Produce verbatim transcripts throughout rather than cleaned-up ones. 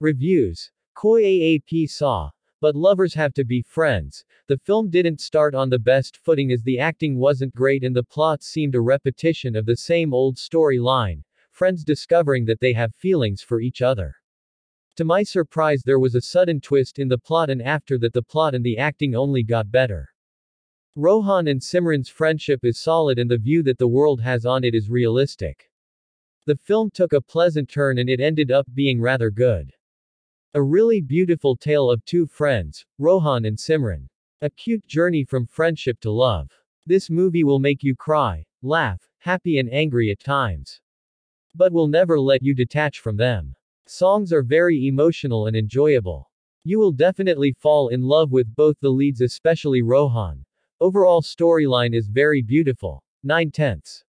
Reviews. Koi Aap Saw. But lovers have to be friends. The film didn't start on the best footing as the acting wasn't great and the plot seemed a repetition of the same old storyline. Friends discovering that they have feelings for each other. To my surprise, there was a sudden twist in the plot, and after that, the plot and the acting only got better. Rohan and Simran's friendship is solid, and the view that the world has on it is realistic. The film took a pleasant turn and it ended up being rather good. A really beautiful tale of two friends, Rohan and Simran. A cute journey from friendship to love. This movie will make you cry, laugh, happy and angry at times. But will never let you detach from them. Songs are very emotional and enjoyable. You will definitely fall in love with both the leads, especially Rohan. Overall storyline is very beautiful. nine tenths.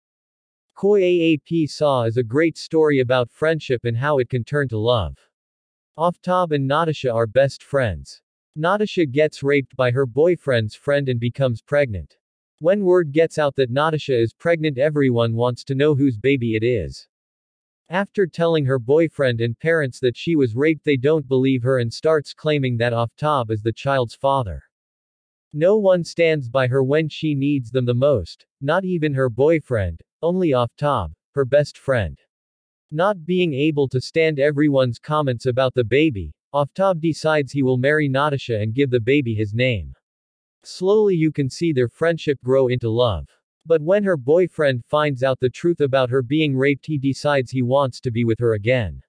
Koi Aap Saw is a great story about friendship and how it can turn to love. Aftab and Natasha are best friends. Natasha gets raped by her boyfriend's friend and becomes pregnant. When word gets out that Natasha is pregnant, everyone wants to know whose baby it is. After telling her boyfriend and parents that she was raped, they don't believe her and starts claiming that Aftab is the child's father. No one stands by her when she needs them the most, not even her boyfriend, only Aftab, her best friend. Not being able to stand everyone's comments about the baby, Aftab decides he will marry Natasha and give the baby his name. Slowly you can see their friendship grow into love. But when her boyfriend finds out the truth about her being raped, he decides he wants to be with her again.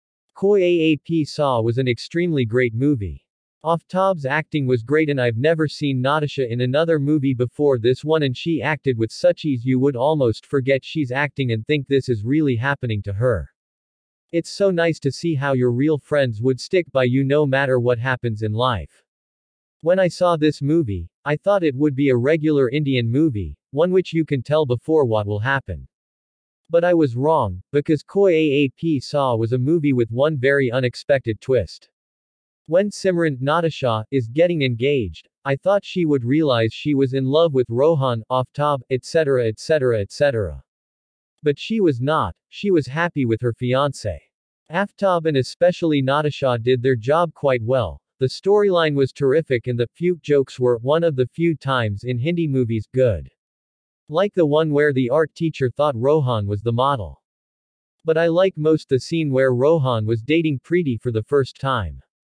Koi Aap Saw was an extremely great movie. Aftab's acting was great and I've never seen Natasha in another movie before this one, and she acted with such ease you would almost forget she's acting and think this is really happening to her. It's so nice to see how your real friends would stick by you no matter what happens in life. When I saw this movie, I thought it would be a regular Indian movie, one which you can tell before what will happen. But I was wrong, because Koi Aap Saw was a movie with one very unexpected twist. When Simran, Natasha, is getting engaged, I thought she would realize she was in love with Rohan, Aftab, et cetera et cetera et cetera. But she was not, she was happy with her fiancé. Aftab and especially Natasha did their job quite well. The storyline was terrific and the few jokes were one of the few times in Hindi movies good. Like the one where the art teacher thought Rohan was the model. But I like most the scene where Rohan was dating Preeti for the first time.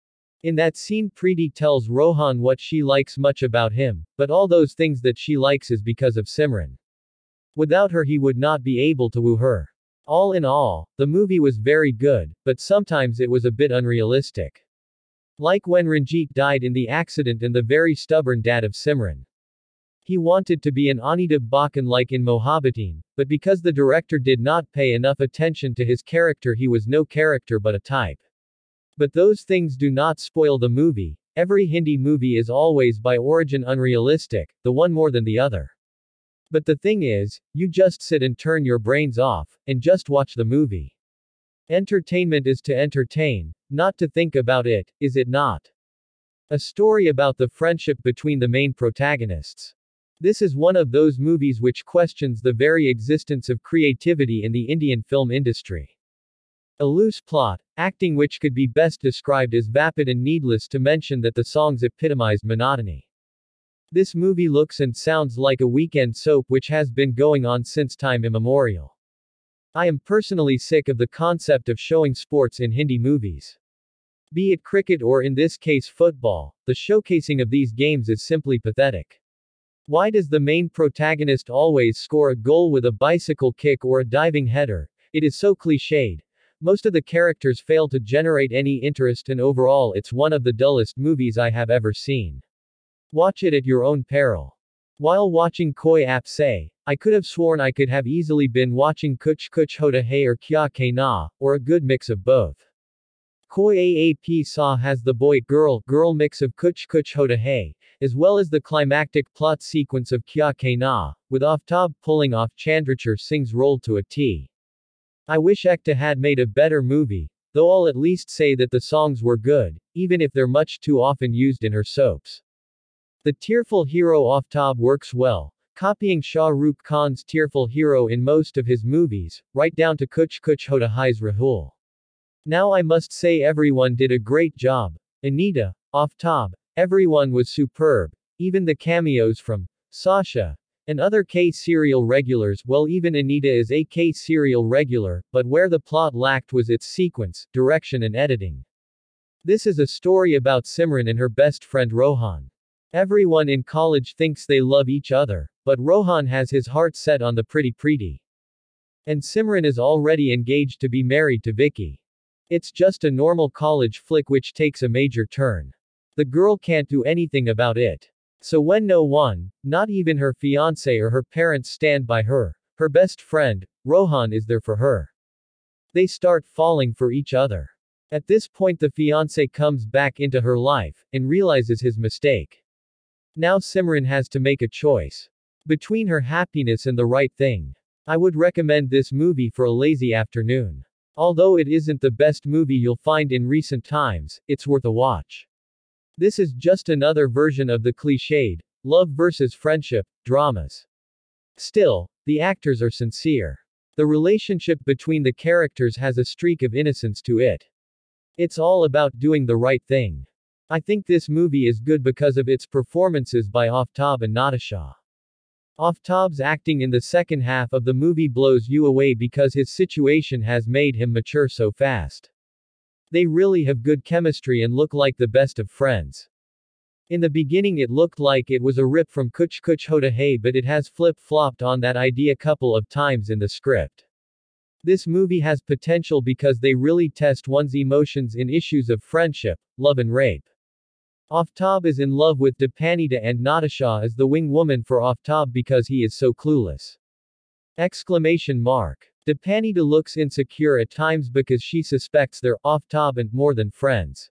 In that scene, Preeti tells Rohan what she likes much about him, but all those things that she likes is because of Simran. Without her he would not be able to woo her. All in all, the movie was very good, but sometimes it was a bit unrealistic. Like when Ranjit died in the accident and the very stubborn dad of Simran. He wanted to be an Amitabh Bachchan like in Mohabbateen, but because the director did not pay enough attention to his character, he was no character but a type. But those things do not spoil the movie. Every Hindi movie is always by origin unrealistic, the one more than the other. But the thing is, you just sit and turn your brains off, and just watch the movie. Entertainment is to entertain, not to think about it, is it not? A story about the friendship between the main protagonists. This is one of those movies which questions the very existence of creativity in the Indian film industry. A loose plot, acting which could be best described as vapid, and needless to mention that the songs epitomized monotony. This movie looks and sounds like a weekend soap which has been going on since time immemorial. I am personally sick of the concept of showing sports in Hindi movies. Be it cricket or in this case football, the showcasing of these games is simply pathetic. Why does the main protagonist always score a goal with a bicycle kick or a diving header? It is so cliched. Most of the characters fail to generate any interest, and overall it's one of the dullest movies I have ever seen. Watch it at your own peril. While watching Koi Aap Saw, I could have sworn I could have easily been watching Kuch Kuch Hota Hai or Kya Kahna, or a good mix of both. Koi Aap Saw has the boy-girl girl mix of Kuch Kuch Hota Hai, as well as the climactic plot sequence of Kya Kahna, with Aftab pulling off Chandrachur Singh's role to a T. I wish Ekta had made a better movie, though I'll at least say that the songs were good, even if they're much too often used in her soaps. The tearful hero Aftab works well, copying Shah Rukh Khan's tearful hero in most of his movies, right down to Kuch Kuch Hota Hai's Rahul. Now I must say everyone did a great job. Anita, Aftab, everyone was superb. Even the cameos from Sasha and other K-serial regulars. Well, even Anita is a K-serial regular, but where the plot lacked was its sequence, direction and editing. This is a story about Simran and her best friend Rohan. Everyone in college thinks they love each other, but Rohan has his heart set on the pretty Preeti. And Simran is already engaged to be married to Vicky. It's just a normal college flick which takes a major turn. The girl can't do anything about it. So when no one, not even her fiancé or her parents stand by her, her best friend, Rohan is there for her. They start falling for each other. At this point the fiancé comes back into her life, and realizes his mistake. Now Simran has to make a choice. Between her happiness and the right thing. I would recommend this movie for a lazy afternoon. Although it isn't the best movie you'll find in recent times, it's worth a watch. This is just another version of the cliched, love versus friendship, dramas. Still, the actors are sincere. The relationship between the characters has a streak of innocence to it. It's all about doing the right thing. I think this movie is good because of its performances by Aftab and Natasha. Aftab's acting in the second half of the movie blows you away because his situation has made him mature so fast. They really have good chemistry and look like the best of friends. In the beginning it looked like it was a rip from Kuch Kuch Hota Hai, but it has flip-flopped on that idea couple of times in the script. This movie has potential because they really test one's emotions in issues of friendship, love and rape. Aftab is in love with Deepanita and Natasha is the wing woman for Aftab because he is so clueless. Exclamation mark. Deepanita looks insecure at times because she suspects they're Aftab and more than friends.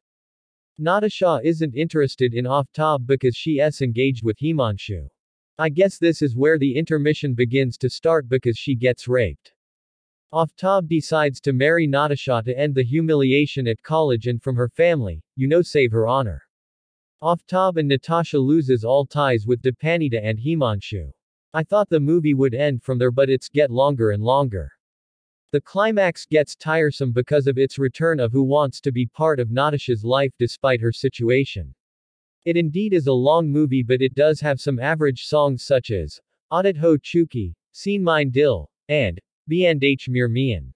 Natasha isn't interested in Aftab because she's engaged with Himanshu. I guess this is where the intermission begins to start because she gets raped. Aftab decides to marry Natasha to end the humiliation at college and from her family, you know, save her honor. Aftab and Natasha loses all ties with Deepanita and Himanshu. I thought the movie would end from there, but it's get longer and longer. The climax gets tiresome because of its return of who wants to be part of Natasha's life despite her situation. It indeed is a long movie, but it does have some average songs such as Adat Ho Chuki, Seen Mine Dil, and Biandh Mir Mian.